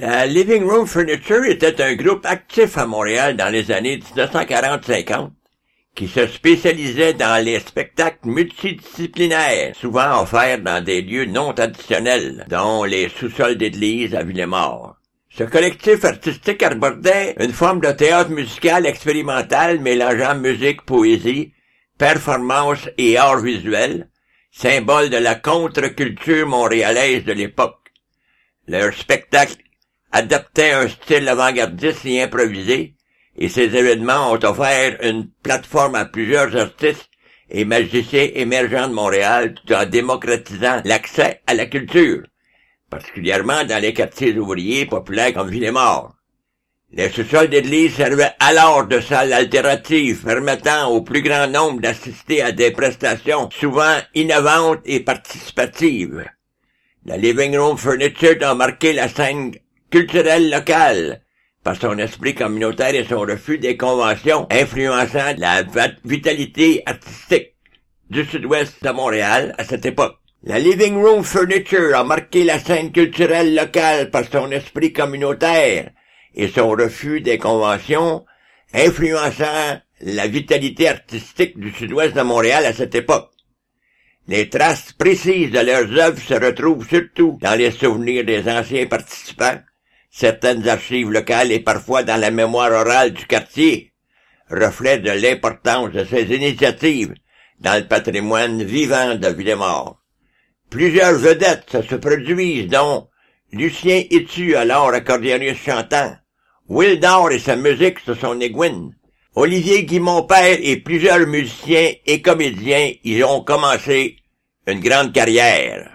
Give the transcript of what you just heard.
La Living Room Furniture était un groupe actif à Montréal dans les années 1940-50 qui se spécialisait dans les spectacles multidisciplinaires, souvent offerts dans des lieux non traditionnels, dont les sous-sols d'église à Villemort. Ce collectif artistique abordait une forme de théâtre musical expérimental mélangeant musique, poésie, performance et art visuel, symbole de la contre-culture montréalaise de l'époque. Leur spectacle adaptait un style avant-gardiste et improvisé, et ces événements ont offert une plateforme à plusieurs artistes et magiciens émergents de Montréal tout en démocratisant l'accès à la culture, particulièrement dans les quartiers ouvriers populaires comme Villemort. Les sous-sols d'église servaient alors de salles alternatives permettant au plus grand nombre d'assister à des prestations souvent innovantes et participatives. La Living Room Furniture a marqué la scène culturelle locale par son esprit communautaire et son refus des conventions influençant la vitalité artistique du sud-ouest de Montréal à cette époque. La Living Room Furniture a marqué la scène culturelle locale par son esprit communautaire et son refus des conventions influençant la vitalité artistique du sud-ouest de Montréal à cette époque. Les traces précises de leurs œuvres se retrouvent surtout dans les souvenirs des anciens participants, certaines archives locales et parfois dans la mémoire orale du quartier, reflet de l'importance de ces initiatives dans le patrimoine vivant de Villemort. Plusieurs vedettes se produisent, dont Lucien Etu, alors accordéoniste chantant, Will Dor et sa musique sur son iguine, Olivier Guimond-Père et plusieurs musiciens et comédiens y ont commencé une grande carrière.